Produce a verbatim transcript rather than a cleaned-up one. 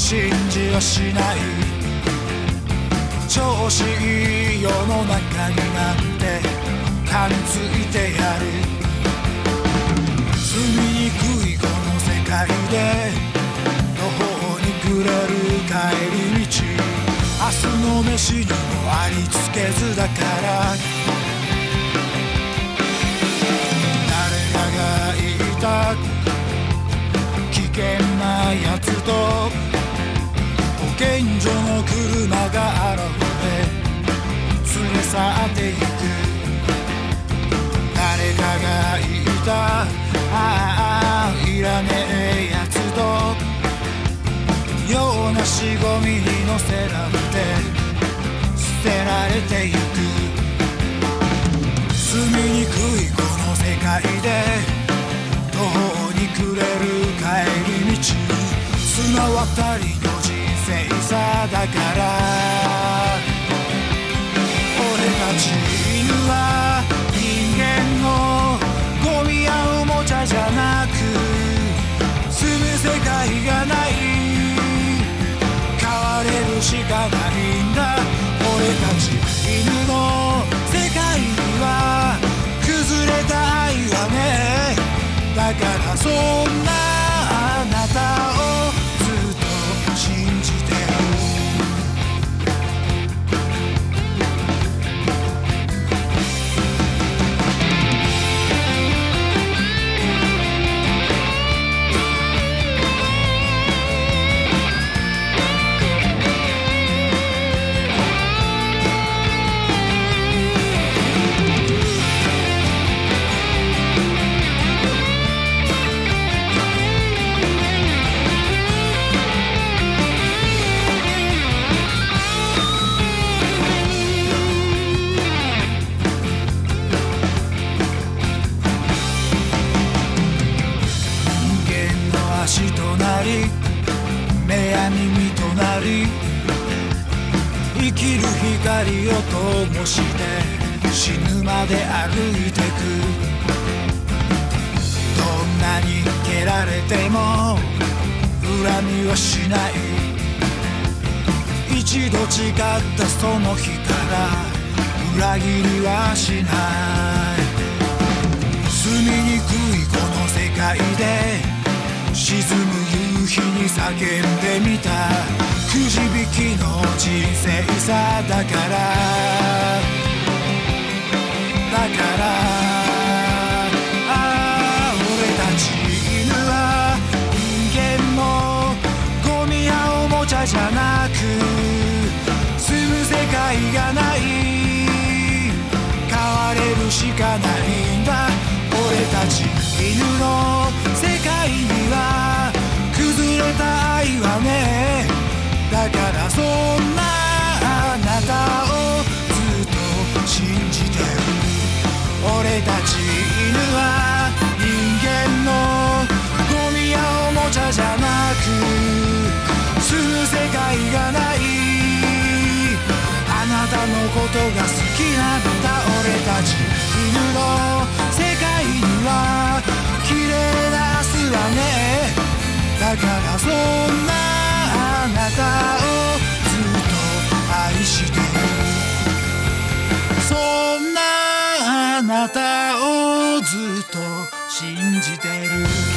信じはしない。調子いい世の中になんて噛みついてやる。住みにくいこの世界で途方に暮れる帰り道、明日の飯にもありつけずだから、誰かが言いた危険なやつと保健所の車が現れ連れ去っていく。誰かが言ったああいらねえやつとようなしごみに乗せられて捨てられてゆく。住みにくいこの世界で途方に暮れる帰り道、綱渡りの人生さだから。俺たち犬は人間のゴミやおもちゃじゃなく住む世界がない、変われるしかないんだ。俺たち犬の世界には崩れた愛はねえ。だからそんなあなたをずっと信じてる。足となり目や耳となり生きる光を灯して死ぬまで歩いてく。どんなに蹴られても恨みはしない。一度誓ったその日から裏切りはしない。住みにくいこの世界で沈む夕日に叫んでみた。くじ引きの人生さだからだからああ俺たち犬は人間のゴミやおもちゃじゃなく住む世界がない、変われるしかないんだ。俺たち犬の世界には崩れた愛はねえ。だからそんなあなたをずっと信じてる。俺たち犬は人間のゴミやおもちゃじゃなく住む世界がない、あなたのことが好きなんだ。俺たち犬の世界には綺麗な明日はねえ。だからそんなあなたをずっと愛してる。そんなあなたをずっと信じてる。